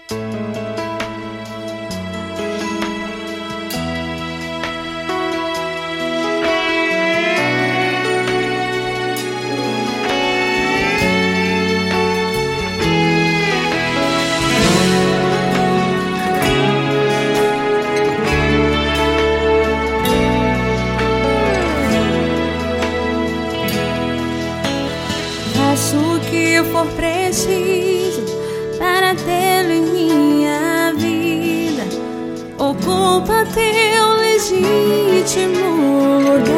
Faço o que for preciso para tê-lo em minha vida. Ocupa teu legítimo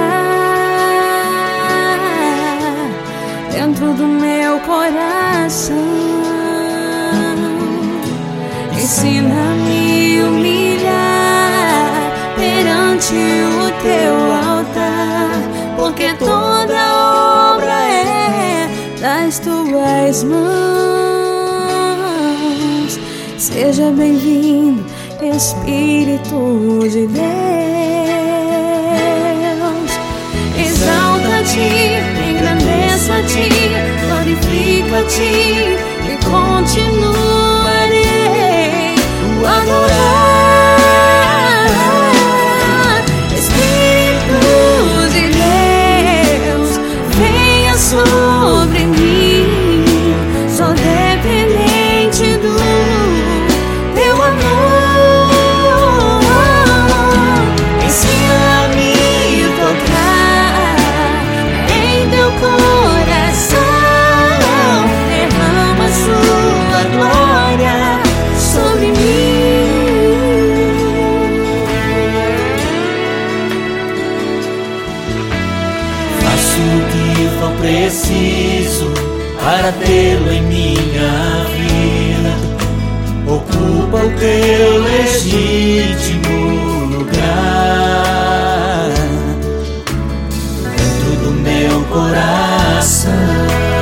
lugar dentro do meu coração. Ensina-me a humilhar perante o teu altar, porque toda obra é das tuas mãos. Seja bem-vindo, Espírito de Deus. Exalta-te, engrandeça-te, glorifica-te e continuarei a adorar. Espírito de Deus, venha sobre mim. Sou dependente do teu amor. Ensina-me a tocar em teu coração. Derrama sua glória sobre mim. Faço o que for preciso para tê-lo em minha vida. Ocupa o teu legítimo lugar dentro do meu coração.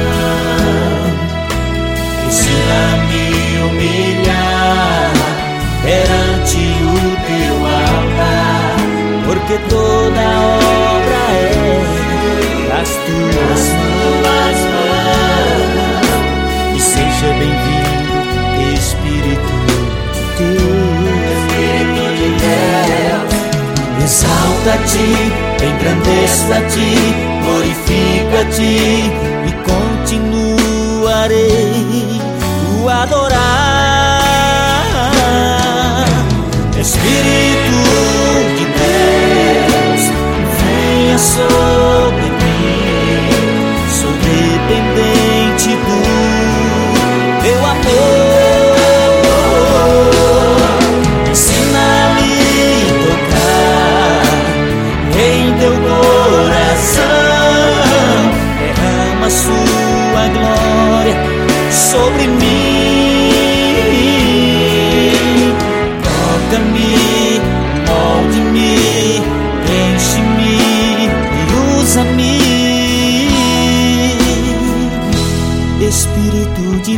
Ensina-me a humilhar perante o teu altar, porque toda obra é das tuas mãos. E seja bem-vindo, Espírito de Deus. Exalta-te, engrandeça-te, glorifica-te e continuarei a adorar. Espírito de Deus, venha sobre mim. Sou dependente do teu amor. Ensina-me a tocar em teu coração. Derrama sua glória sobre mim. Toca-me, molde-me, enche-me e usa-me. Espírito de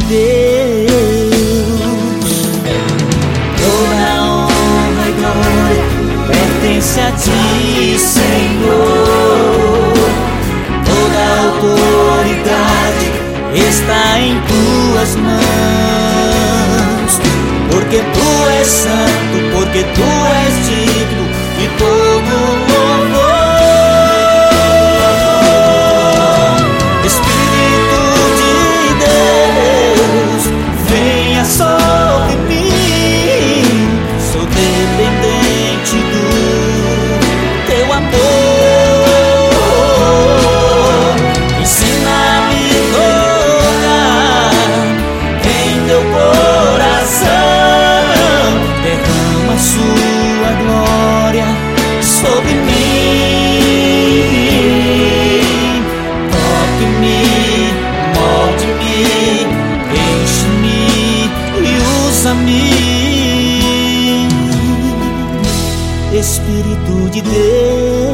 Deus, toda honra e glória pertence a ti, Senhor. Toda autoridade está em tuas mãos, porque tu és santo, porque tu és digno de todo louvor. Espírito de Deus, venha sobre mim. Sou dependente do teu amor. Ensina-me a tocar em teu coração. Derrama sua glória sobre mim. Toque-me, molde-me, enche-me e usa-me. Espírito de Deus.